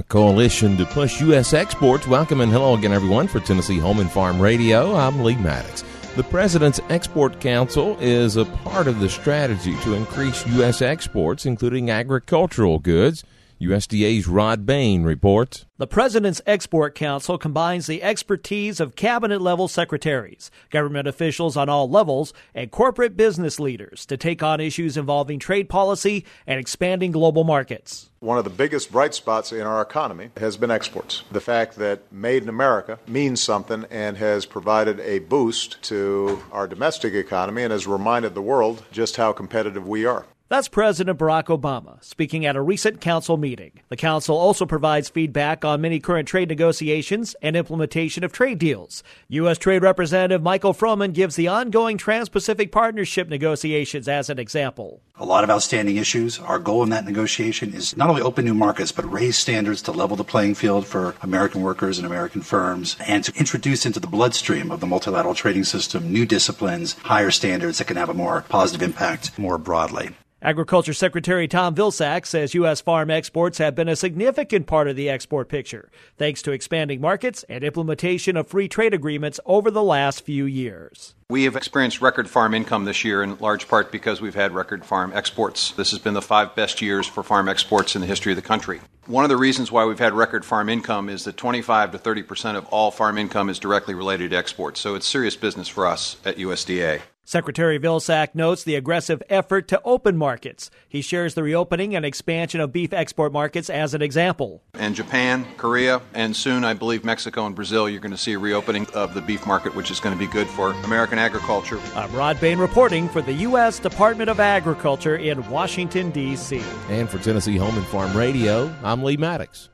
A coalition to push U.S. exports. Welcome and hello again, everyone, for Tennessee Home and Farm Radio. I'm Lee Maddox. The President's Export Council is a part of the strategy to increase U.S. exports, including agricultural goods. USDA's Rod Bain reports. The President's Export Council combines the expertise of cabinet-level secretaries, government officials on all levels, and corporate business leaders to take on issues involving trade policy and expanding global markets. One of the biggest bright spots in our economy has been exports. The fact that Made in America means something and has provided a boost to our domestic economy and has reminded the world just how competitive we are. That's President Barack Obama speaking at a recent council meeting. The council also provides feedback on many current trade negotiations and implementation of trade deals. U.S. Trade Representative Michael Froman gives the ongoing Trans-Pacific Partnership negotiations as an example. A lot of outstanding issues. Our goal in that negotiation is not only open new markets, but raise standards to level the playing field for American workers and American firms, and to introduce into the bloodstream of the multilateral trading system new disciplines, higher standards that can have a more positive impact more broadly. Agriculture Secretary Tom Vilsack says U.S. farm exports have been a significant part of the export picture, thanks to expanding markets and implementation of free trade agreements over the last few years. We have experienced record farm income this year, in large part because we've had record farm exports. This has been the 5 best years for farm exports in the history of the country. One of the reasons why we've had record farm income is that 25 to 30% of all farm income is directly related to exports, so it's serious business for us at USDA. Secretary Vilsack notes the aggressive effort to open markets. He shares the reopening and expansion of beef export markets as an example. And Japan, Korea, and soon, I believe, Mexico and Brazil, you're going to see a reopening of the beef market, which is going to be good for American agriculture. I'm Rod Bain reporting for the U.S. Department of Agriculture in Washington, D.C. And for Tennessee Home and Farm Radio, I'm Lee Maddox.